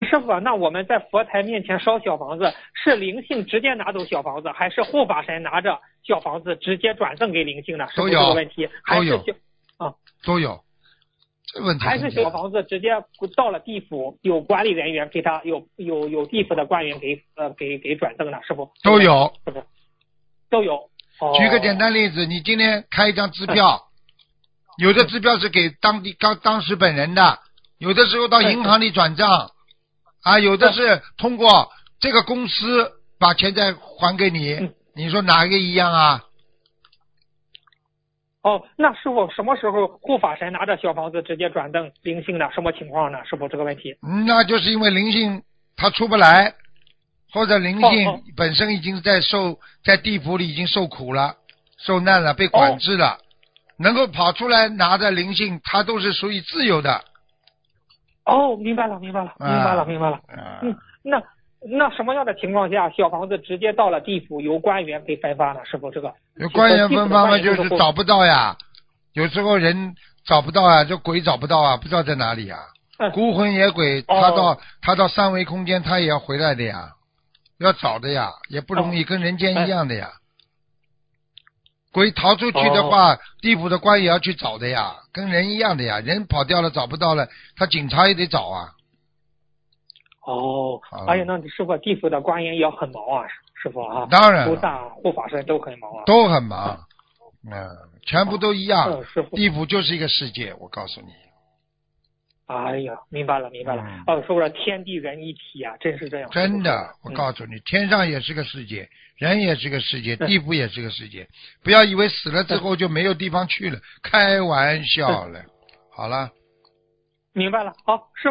师傅，那我们在佛台面前烧小房子，是灵性直接拿走小房子，还是护法神拿着小房子直接转赠给灵性呢？ 都有这个问题，还是都有。这问题还是小房子直接到了地府，有管理人员给他有地府的官员给转赠的，师傅都有， 是不是都有？ 举个简单例子，你今天开一张支票，有的支票是给当时本人的，有的时候到银行里转账，有的是通过这个公司把钱再还给你，你说哪个一样啊？ 那师傅什么时候护法神拿着小房子直接转赠灵性的？什么情况呢？师傅这个问题？ 那就是因为灵性他出不来，或者灵性本身已经在地府里已经受苦了、受难了、被管制了，能够跑出来拿着灵性，他都是属于自由的。 明白了。那什么样的情况下小房子直接到了地府由官员给分发呢？师傅这个有官员分发嘛，就是找不到呀，有时候人找不到啊，这鬼找不到啊，不知道在哪里啊。孤魂野鬼他到三维空间他也要回来的呀，要找的呀，也不容易，跟人间一样的呀。鬼逃出去的话，地府的官也要去找的呀，跟人一样的呀，人跑掉了找不到了，他警察也得找啊。 那师傅地府的官员也很忙啊，师傅啊， 当然菩萨护法神都很忙啊， 都很忙，全部都一样。 师傅， 地府就是一个世界，我告诉你。 明白了。说了天地人一体啊，真是这样。 真的，我告诉你，天上也是个世界，人也是个世界，地府也是个世界。不要以为死了之后就没有地方去了，开玩笑了。好了， 明白了。好，师傅。